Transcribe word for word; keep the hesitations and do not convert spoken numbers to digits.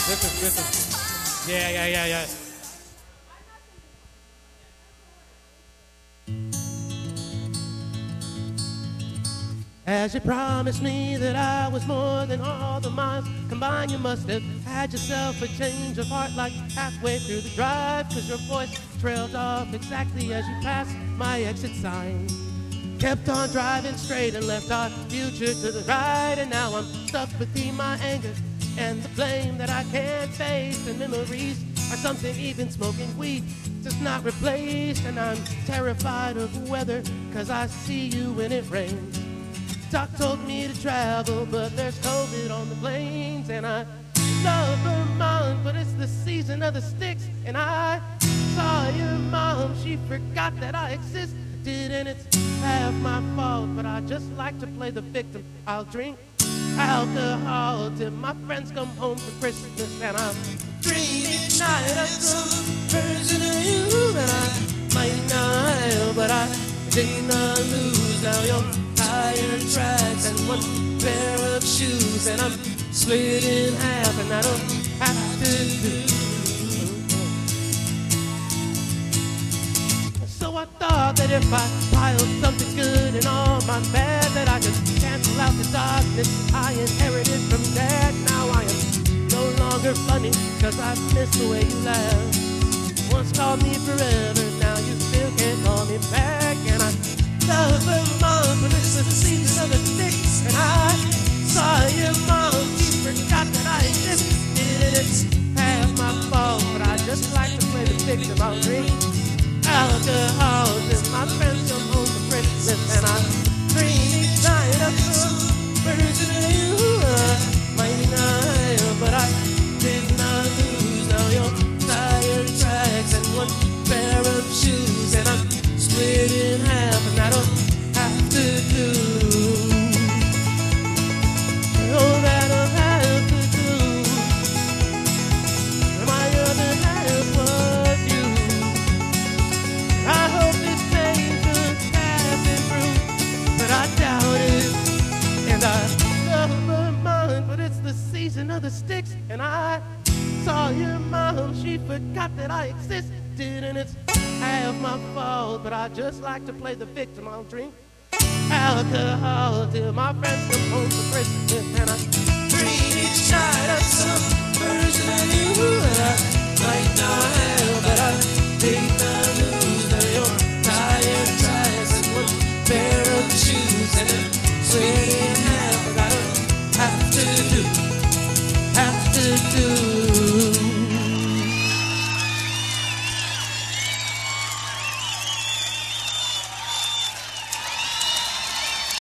Listen, listen. Yeah, yeah, yeah, yeah. As you promised me that I was more than all the miles combined, you must have had yourself a change of heart like halfway through the drive, cause your voice trailed off exactly as you passed my exit sign. Kept on driving straight and left our future to the right, and now I'm stuck between my anger and the blame that I can't face. And memories are something even smoking weed just not replaced. And I'm terrified of weather, cause I see you when it rains. Doc told me to travel, but there's COVID on the planes. And I love Vermont, but it's the season of the sticks. And I saw your mom, she forgot that I existed, and it's half my fault, but I just like to play the victim. I'll drink alcohol till my friends come home for Christmas, and I'll dream each night of some version of you that I might not, but I did not lose. Now you're tire tracks and one pair of shoes, and I'm split in half, and I don't have to do. So I thought that if I piled something good and all my bad, that I could cancel out the darkness I inherited from Dad. Now I am no longer funny, cause I miss the way you laugh. Once called me forever, now you still can't call me back. And I love Vermont, but it's the season of the sticks. And I saw your mom, she forgot that I existed. It's half my fault, but I just like to play the victim. I'll drink alcohol till my friends come home for Christmas, and I dream each night of some version of you. Might not, but I did not lose. Now you're tire tracks and one pair of shoes, and I'm split in half, and I don't have to do all that I have to do. My other half was you. I hope this pain just passing through, but I doubt it. And I love Vermont, but it's the season of the sticks. And I saw your mom, she forgot that I existed, and it's half my fault, but I just like to play the victim. I'll drink alcohol till my friends come home for Christmas, and I dream each night of some